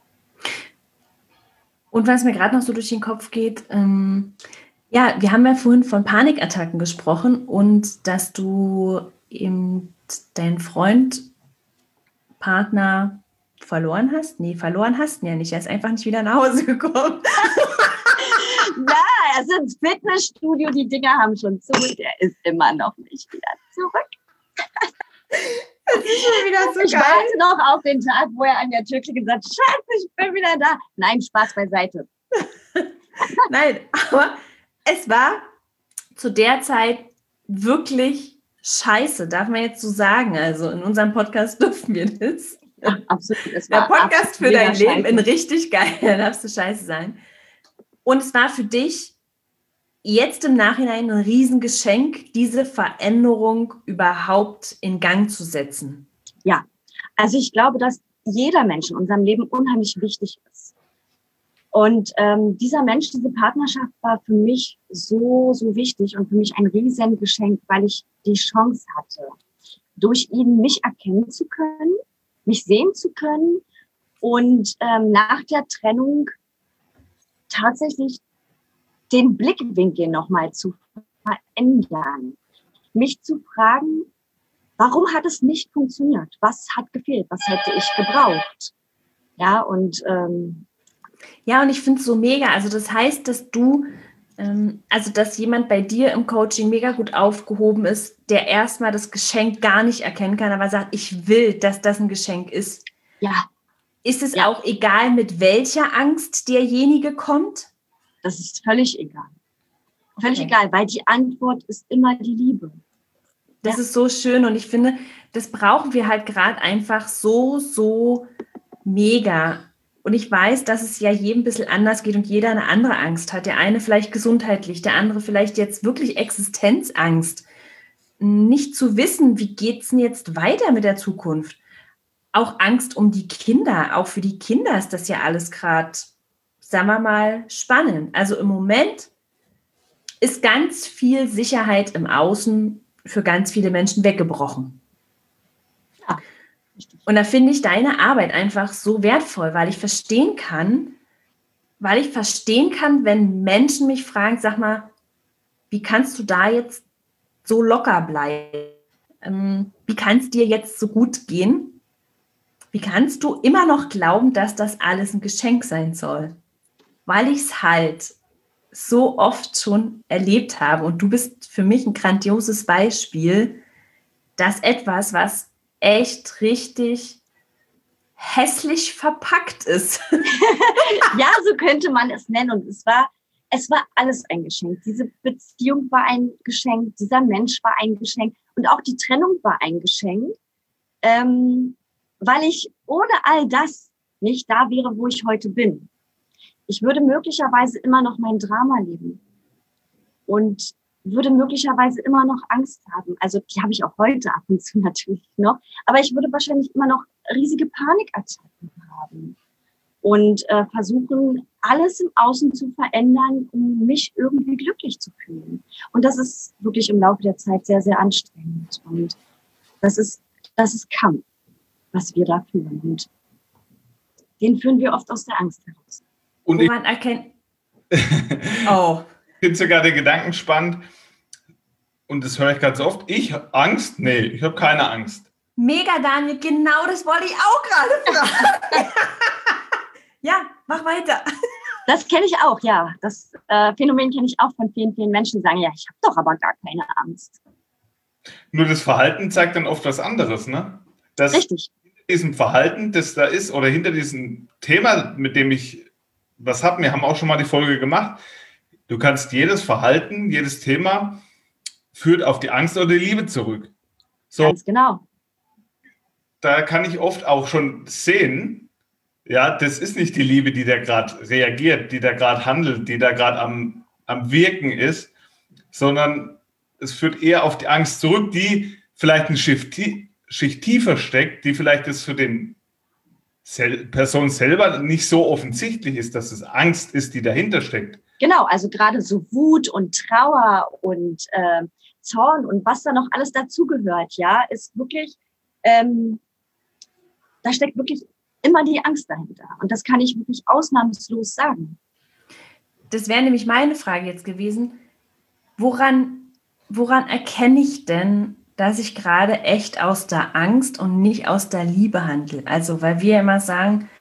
[SPEAKER 2] Und was mir gerade noch so durch den Kopf geht, ähm, ja, wir haben ja vorhin von Panikattacken gesprochen und dass du eben deinen Freund, Partner verloren hast. Nee, verloren hast du ja nicht. Er ist einfach nicht wieder nach Hause gekommen.
[SPEAKER 3] Ja, er ist ins Fitnessstudio, die Dinger haben schon zu und er ist immer noch nicht wieder zurück.
[SPEAKER 2] Das ist schon wieder so
[SPEAKER 3] ich
[SPEAKER 2] geil.
[SPEAKER 3] warte noch auf den Tag, wo er an der Tür klingelt und sagt, Schatz, ich bin wieder da. Nein, Spaß beiseite.
[SPEAKER 2] Nein, aber es war zu der Zeit wirklich scheiße, darf man jetzt so sagen. Also in unserem Podcast dürfen wir das.
[SPEAKER 3] Ja, absolut. Es
[SPEAKER 2] Der
[SPEAKER 3] war
[SPEAKER 2] Podcast für dein
[SPEAKER 3] scheiße.
[SPEAKER 2] Leben in richtig geil, da darfst du scheiße sein. Und es war für dich jetzt im Nachhinein ein Riesengeschenk, diese Veränderung überhaupt in Gang zu setzen.
[SPEAKER 3] Ja, also ich glaube, dass jeder Mensch in unserem Leben unheimlich wichtig ist. Und ähm, dieser Mensch, diese Partnerschaft war für mich so, so wichtig und für mich ein Riesengeschenk, weil ich die Chance hatte, durch ihn mich erkennen zu können, mich sehen zu können und ähm, nach der Trennung tatsächlich den Blickwinkel nochmal zu verändern. Mich zu fragen, warum hat es nicht funktioniert? Was hat gefehlt? Was hätte ich gebraucht? Ja, und ähm,
[SPEAKER 2] Ja, und ich finde es so mega. Also das heißt, dass du, ähm, also dass jemand bei dir im Coaching mega gut aufgehoben ist, der erstmal das Geschenk gar nicht erkennen kann, aber sagt, ich will, dass das ein Geschenk ist.
[SPEAKER 3] ja,
[SPEAKER 2] Ist es
[SPEAKER 3] Ja.
[SPEAKER 2] auch egal, mit welcher Angst derjenige kommt?
[SPEAKER 3] das ist völlig egal. Völlig
[SPEAKER 2] Okay.
[SPEAKER 3] egal, weil die Antwort ist immer die Liebe.
[SPEAKER 2] Das
[SPEAKER 3] Ja.
[SPEAKER 2] ist so schön und ich finde, das brauchen wir halt gerade einfach so, so mega. Und ich weiß, dass es ja jedem ein bisschen anders geht und jeder eine andere Angst hat. Der eine vielleicht gesundheitlich, der andere vielleicht jetzt wirklich Existenzangst. Nicht zu wissen, wie geht es denn jetzt weiter mit der Zukunft? Auch Angst um die Kinder. Auch für die Kinder ist das ja alles gerade, sagen wir mal, spannend. Also im Moment ist ganz viel Sicherheit im Außen für ganz viele Menschen weggebrochen.
[SPEAKER 3] Ja.
[SPEAKER 2] Und da finde ich deine Arbeit einfach so wertvoll, weil ich verstehen kann, weil ich verstehen kann, wenn Menschen mich fragen, sag mal, wie kannst du da jetzt so locker bleiben? Ähm, wie kann es dir jetzt so gut gehen? Wie kannst du immer noch glauben, dass das alles ein Geschenk sein soll? Weil ich es halt so oft schon erlebt habe und du bist für mich ein grandioses Beispiel, dass etwas, was echt richtig hässlich verpackt ist.
[SPEAKER 3] Ja, so könnte man es nennen. Und es war, es war alles ein Geschenk. Diese Beziehung war ein Geschenk, dieser Mensch war ein Geschenk und auch die Trennung war ein Geschenk, ähm, weil ich ohne all das nicht da wäre, wo ich heute bin. Ich würde möglicherweise immer noch mein Drama leben und würde möglicherweise immer noch Angst haben. Also die habe ich auch heute ab und zu natürlich noch. Aber ich würde wahrscheinlich immer noch riesige Panikattacken haben und äh, versuchen, alles im Außen zu verändern, um mich irgendwie glücklich zu fühlen. Und das ist wirklich im Laufe der Zeit sehr, sehr anstrengend. Und das ist, das ist Kampf, was wir da führen. Und den führen wir oft aus der Angst heraus.
[SPEAKER 1] Und
[SPEAKER 2] Woran erkennt... Oh.
[SPEAKER 1] Ich finde sogar den Gedanken spannend, und das höre ich ganz oft, ich habe Angst? Nee, ich habe keine Angst.
[SPEAKER 2] Mega, Daniel, genau das wollte ich auch gerade fragen. Ja, mach weiter.
[SPEAKER 3] Das kenne ich auch, ja. Das äh, Phänomen kenne ich auch von vielen, vielen Menschen, die sagen, ja, ich habe doch aber gar keine Angst.
[SPEAKER 1] Nur das Verhalten zeigt dann oft was anderes, ne? Das
[SPEAKER 3] Richtig.
[SPEAKER 1] Hinter diesem Verhalten, das da ist, oder hinter diesem Thema, mit dem ich was habe, wir haben auch schon mal die Folge gemacht, du kannst jedes Verhalten, jedes Thema führt auf die Angst oder die Liebe zurück. So,
[SPEAKER 3] Ganz genau.
[SPEAKER 1] da kann ich oft auch schon sehen, ja, das ist nicht die Liebe, die da gerade reagiert, die da gerade handelt, die da gerade am, am Wirken ist, sondern es führt eher auf die Angst zurück, die vielleicht eine Schicht, Schicht tiefer steckt, die vielleicht das für den Sel- Person selber nicht so offensichtlich ist, dass es Angst ist, die dahinter steckt.
[SPEAKER 3] Genau, also gerade so Wut und Trauer und äh, Zorn und was da noch alles dazugehört, ja, ist wirklich, ähm, da steckt wirklich immer die Angst dahinter. Und das kann ich wirklich ausnahmslos sagen.
[SPEAKER 2] Das wäre nämlich meine Frage jetzt gewesen. Woran, woran erkenne ich denn, dass ich gerade echt aus der Angst und nicht aus der Liebe handle? Also, weil wir immer sagen,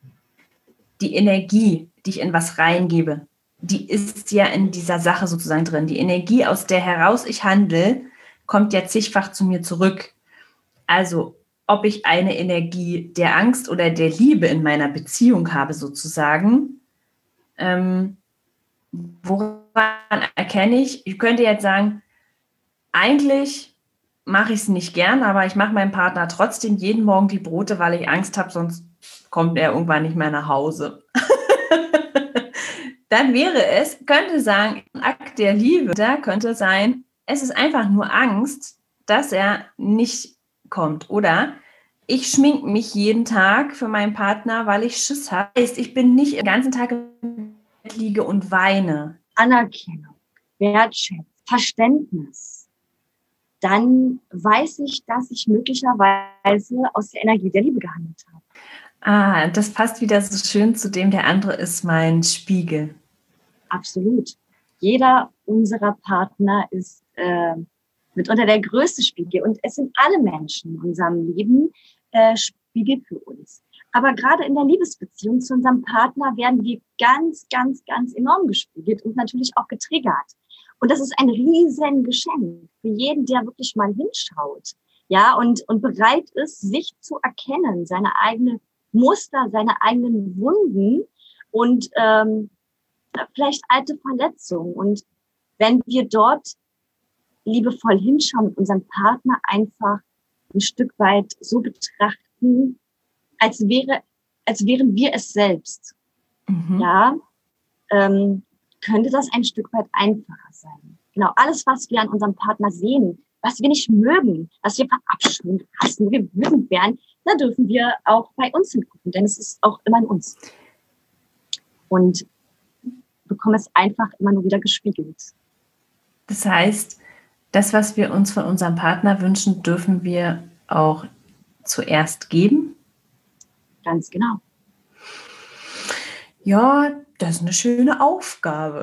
[SPEAKER 2] die Energie, die ich in was reingebe, die ist ja in dieser Sache sozusagen drin. Die Energie, aus der heraus ich handle, kommt ja zigfach zu mir zurück. Also, ob ich eine Energie der Angst oder der Liebe in meiner Beziehung habe sozusagen, ähm, woran erkenne ich? Ich könnte jetzt sagen, eigentlich mache ich es nicht gern, aber ich mache meinem Partner trotzdem jeden Morgen die Brote, weil ich Angst habe, sonst kommt er irgendwann nicht mehr nach Hause. Dann wäre es, könnte sagen, ein Akt der Liebe, da könnte sein, es ist einfach nur Angst, dass er nicht kommt. Oder ich schminke mich jeden Tag für meinen Partner, weil ich Schiss habe. Heißt, ich bin nicht den ganzen Tag im Bett liege und weine.
[SPEAKER 3] Anerkennung, Wertschätzung, Verständnis. Dann weiß ich, dass ich möglicherweise aus der Energie der Liebe gehandelt habe.
[SPEAKER 2] Ah, das passt wieder so schön zu dem, der andere ist mein Spiegel.
[SPEAKER 3] Absolut. Jeder unserer Partner ist äh, mitunter der größte Spiegel. Und es sind alle Menschen in unserem Leben äh, Spiegel für uns. Aber gerade in der Liebesbeziehung zu unserem Partner werden wir ganz, ganz, ganz enorm gespiegelt und natürlich auch getriggert. Und das ist ein riesen Geschenk für jeden, der wirklich mal hinschaut, ja, und, und bereit ist, sich zu erkennen, seine eigene Muster, seine eigenen Wunden und ähm, vielleicht alte Verletzungen. Und wenn wir dort liebevoll hinschauen und unseren Partner einfach ein Stück weit so betrachten, als wäre, als wären wir es selbst, mhm. ja, ähm, könnte das ein Stück weit einfacher sein. Genau, alles, was wir an unserem Partner sehen, was wir nicht mögen, was wir verabscheuen, hassen, wir wütend werden, da dürfen wir auch bei uns hingucken, denn es ist auch immer in uns. Und bekommen es einfach immer nur wieder gespiegelt.
[SPEAKER 2] Das heißt, das, was wir uns von unserem Partner wünschen, dürfen wir auch zuerst geben?
[SPEAKER 3] Ganz genau.
[SPEAKER 2] Ja, das ist eine schöne Aufgabe.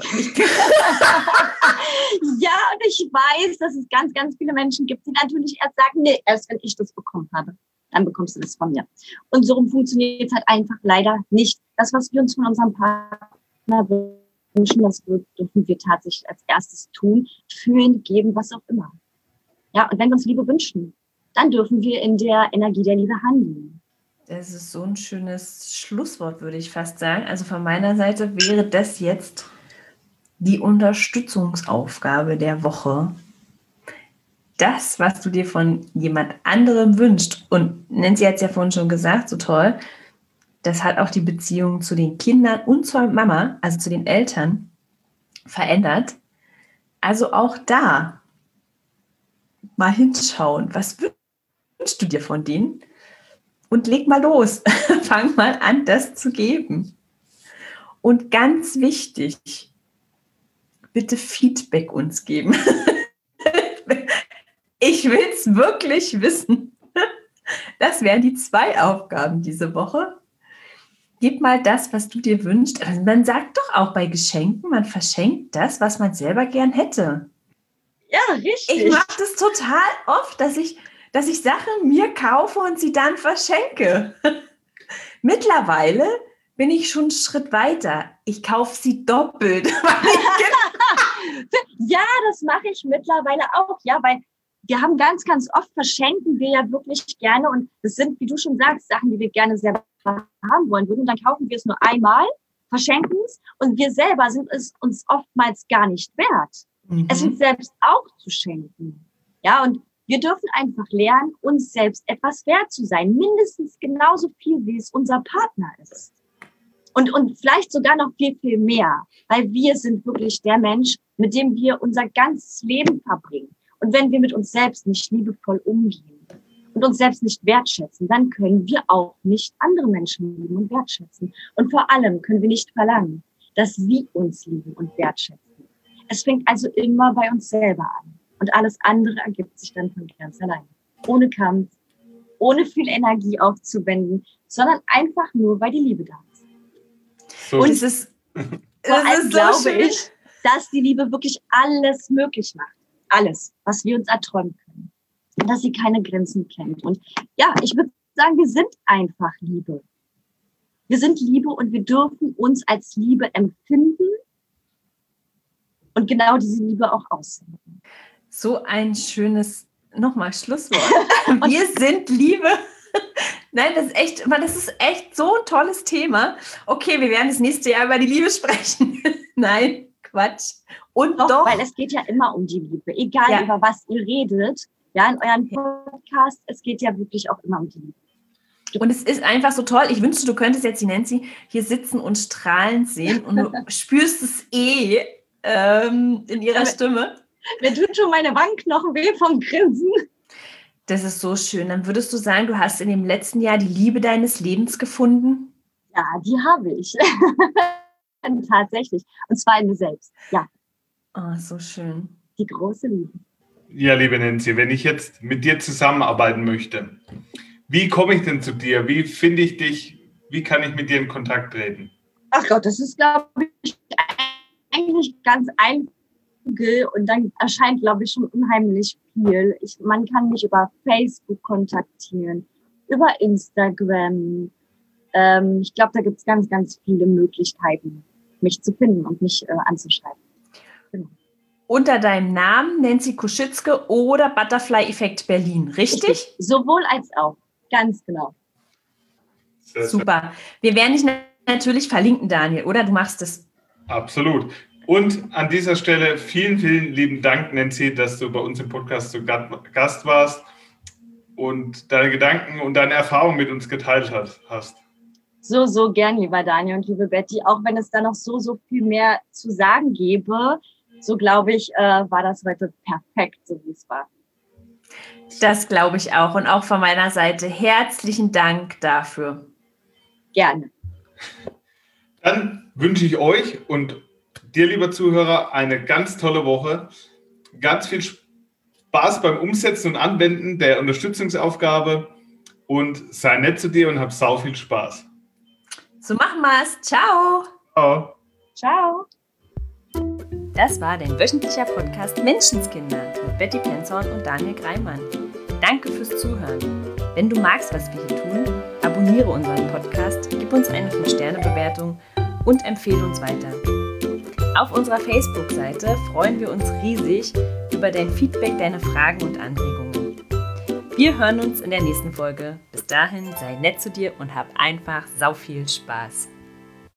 [SPEAKER 3] Ja, und ich weiß, dass es ganz, ganz viele Menschen gibt, die natürlich erst sagen, nee, erst wenn ich das bekommen habe, dann bekommst du das von mir. Und so funktioniert es halt einfach leider nicht. Das, was wir uns von unserem Partner wünschen, das dürfen wir tatsächlich als erstes tun, fühlen, geben, was auch immer. Ja, und wenn wir uns Liebe wünschen, dann dürfen wir in der Energie der Liebe handeln.
[SPEAKER 2] Das ist so ein schönes Schlusswort, würde ich fast sagen. Also von meiner Seite wäre das jetzt die Unterstützungsaufgabe der Woche. Das, was du dir von jemand anderem wünschst, und Nancy hat es ja vorhin schon gesagt, so toll, das hat auch die Beziehung zu den Kindern und zur Mama, also zu den Eltern, verändert. Also auch da mal hinschauen, was wünschst du dir von denen? Und leg mal los, fang mal an, das zu geben. Und ganz wichtig, bitte Feedback uns geben. Ich will es wirklich wissen. Das wären die zwei Aufgaben diese Woche. Gib mal das, was du dir wünschst. Also man sagt doch auch bei Geschenken, man verschenkt das, was man selber gern hätte.
[SPEAKER 3] Ja, richtig.
[SPEAKER 2] Ich mache das total oft, dass ich, dass ich Sachen mir kaufe und sie dann verschenke. Mittlerweile bin ich schon einen Schritt weiter. Ich kaufe sie doppelt.
[SPEAKER 3] Ja, das mache ich mittlerweile auch. Ja, weil wir haben ganz, ganz oft verschenken wir ja wirklich gerne. Und das sind, wie du schon sagst, Sachen, die wir gerne selber haben wollen würden. Und dann kaufen wir es nur einmal, verschenken es. Und wir selber sind es uns oftmals gar nicht wert, mhm. es uns selbst auch zu schenken. Ja, und wir dürfen einfach lernen, uns selbst etwas wert zu sein. Mindestens genauso viel, wie es unser Partner ist. Und, und vielleicht sogar noch viel, viel mehr. Weil wir sind wirklich der Mensch, mit dem wir unser ganzes Leben verbringen. Und wenn wir mit uns selbst nicht liebevoll umgehen und uns selbst nicht wertschätzen, dann können wir auch nicht andere Menschen lieben und wertschätzen. Und vor allem können wir nicht verlangen, dass sie uns lieben und wertschätzen. Es fängt also immer bei uns selber an. Und alles andere ergibt sich dann von ganz allein. Ohne Kampf, ohne viel Energie aufzuwenden, sondern einfach nur, weil die Liebe da ist.
[SPEAKER 2] So. Und es ist,
[SPEAKER 3] vor allem so glaube schön. ich, dass die Liebe wirklich alles möglich macht. Alles, was wir uns erträumen können. Und dass sie keine Grenzen kennt. Und ja, ich würde sagen, wir sind einfach Liebe. Wir sind Liebe und wir dürfen uns als Liebe empfinden und genau diese Liebe auch aussenden.
[SPEAKER 2] So ein schönes, nochmal Schlusswort. Wir sind Liebe. Nein, das ist echt, das ist echt so ein tolles Thema. Okay, wir werden das nächste Jahr über die Liebe sprechen. Nein, Quatsch. Und doch, doch,
[SPEAKER 3] weil es geht ja immer um die Liebe, egal ja. über was ihr redet, ja, in eurem Podcast, es geht ja wirklich auch immer um die Liebe.
[SPEAKER 2] Und es ist einfach so toll. Ich wünschte, du könntest jetzt die Nancy hier sitzen und strahlend sehen und du spürst es eh ähm, in ihrer Stimme.
[SPEAKER 3] Mir tut schon meine Wangenknochen weh vom Grinsen.
[SPEAKER 2] Das ist so schön. Dann würdest du sagen, du hast in dem letzten Jahr die Liebe deines Lebens gefunden?
[SPEAKER 3] Ja, die habe ich. Tatsächlich. Und zwar in mir selbst, ja.
[SPEAKER 2] Oh, so schön.
[SPEAKER 3] Die große Liebe.
[SPEAKER 1] Ja, liebe Nancy, wenn ich jetzt mit dir zusammenarbeiten möchte, wie komme ich denn zu dir? Wie finde ich dich? Wie kann ich mit dir in Kontakt treten?
[SPEAKER 3] Ach Gott, das ist, glaube ich, eigentlich ganz einfach. Und dann erscheint, glaube ich, schon unheimlich viel. Ich, man kann mich über Facebook kontaktieren, über Instagram. Ähm, ich glaube, da gibt es ganz, ganz viele Möglichkeiten, mich zu finden und mich äh, anzuschreiben. Genau.
[SPEAKER 2] Unter deinem Namen Nancy Koschitzke oder Butterfly Effekt Berlin, richtig? richtig?
[SPEAKER 3] Sowohl als auch, ganz genau.
[SPEAKER 1] Sehr
[SPEAKER 2] Super. Wir werden dich natürlich verlinken, Daniel, oder? Du machst es.
[SPEAKER 1] Absolut. Und an dieser Stelle vielen, vielen lieben Dank, Nancy, dass du bei uns im Podcast zu Gast warst und deine Gedanken und deine Erfahrungen mit uns geteilt hast.
[SPEAKER 3] So, so gern, lieber Daniel und liebe Betty. Auch wenn es da noch so, so viel mehr zu sagen gäbe, so glaube ich, äh, war das heute perfekt, so wie es war.
[SPEAKER 2] Das glaube ich auch. Und auch von meiner Seite herzlichen Dank dafür.
[SPEAKER 3] Gerne.
[SPEAKER 1] Dann wünsche ich euch und dir, lieber Zuhörer, eine ganz tolle Woche. Ganz viel Spaß beim Umsetzen und Anwenden der Unterstützungsaufgabe und sei nett zu dir und hab sau viel Spaß.
[SPEAKER 2] So machen wir's. Ciao.
[SPEAKER 1] Ciao.
[SPEAKER 3] Ciao.
[SPEAKER 2] Das war dein wöchentlicher Podcast Menschenskinder mit Betty Penzorn und Daniel Greimann. Danke fürs Zuhören. Wenn du magst, was wir hier tun, abonniere unseren Podcast, gib uns eine fünf Sterne Bewertung und empfehle uns weiter. Auf unserer Facebook-Seite freuen wir uns riesig über dein Feedback, deine Fragen und Anregungen. Wir hören uns in der nächsten Folge. Bis dahin, sei nett zu dir und hab einfach sau viel Spaß.